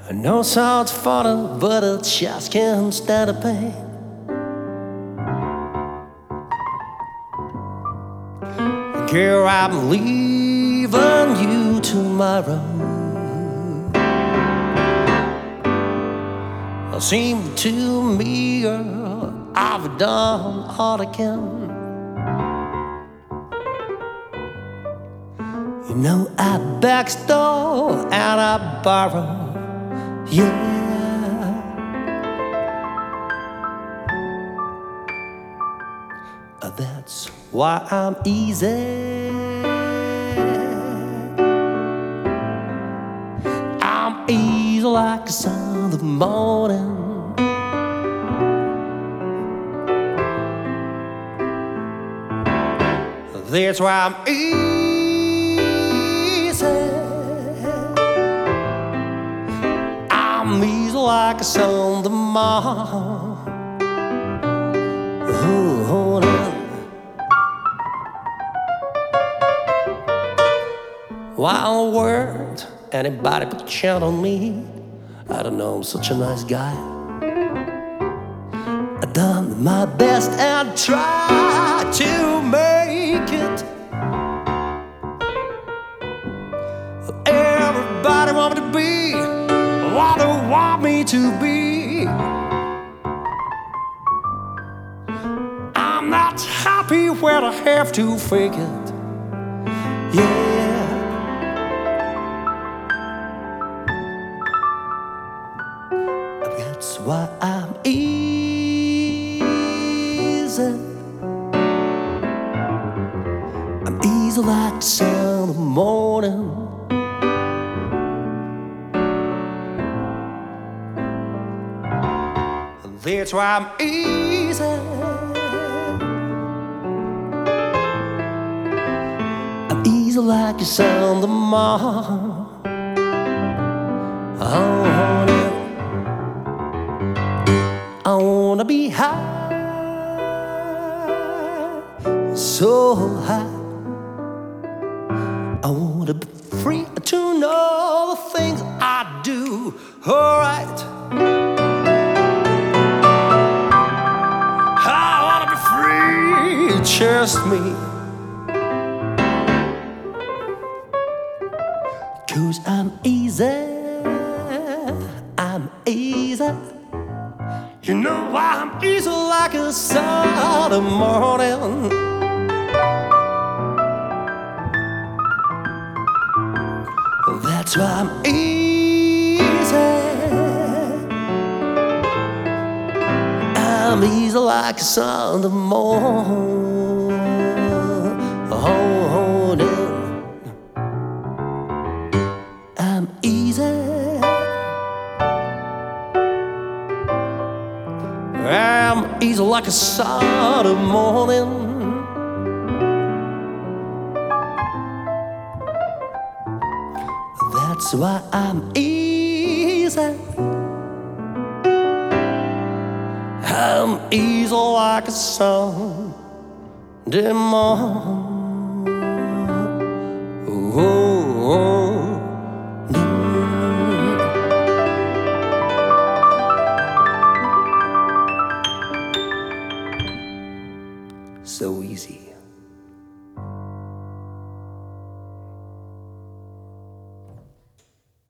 I know it sounds funny, but I just can't stand the pain. Girl, I'm leaving you tomorrow. It seems to me, girl, I've done all I can. You know I backstore and I borrow, yeah. That's why I'm easy. I'm easy like the sun in the morning. That's why I'm easy. I'm easy like the sun in the morning. Oh, wild word, anybody put a chant on me. I don't know, I'm such a nice guy. I've done my best and tried to make it. Everybody want me to be what they want me to be. I'm not happy when I have to fake it, yeah. That's why I'm easy. I'm easy like the sun in the morning. That's why I'm easy. I'm easy like the sun in the morning. Oh, I wanna be high, so high. I wanna be free to know the things I do. Alright, I wanna be free, just me. 'Cause I'm easy, I'm easy. You know I'm easy like a sun in the morning. That's why I'm easy. I'm easy like a sun in the morning. I'm easy. I'm easy like a sun in the morning. That's why I'm easy. I'm easy like a sun in the morning. So easy.